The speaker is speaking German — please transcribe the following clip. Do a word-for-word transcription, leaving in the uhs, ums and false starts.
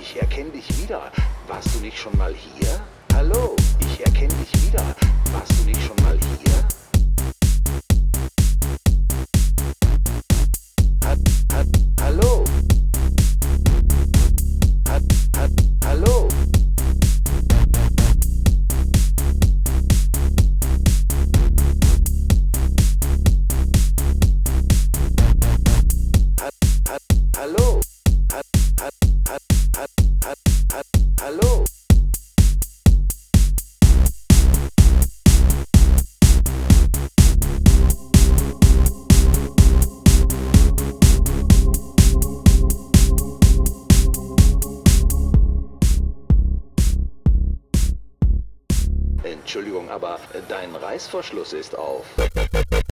ich erkenne dich wieder. Warst du nicht schon mal hier? Hallo, ich erkenne dich wieder. Warst du nicht schon mal hier? Hat, hat, hallo? Hat, hat, hallo? Hat, hat, hallo? Hat, hat, hat, hat, hat, hat, hallo? Entschuldigung, aber dein Reißverschluss ist auf.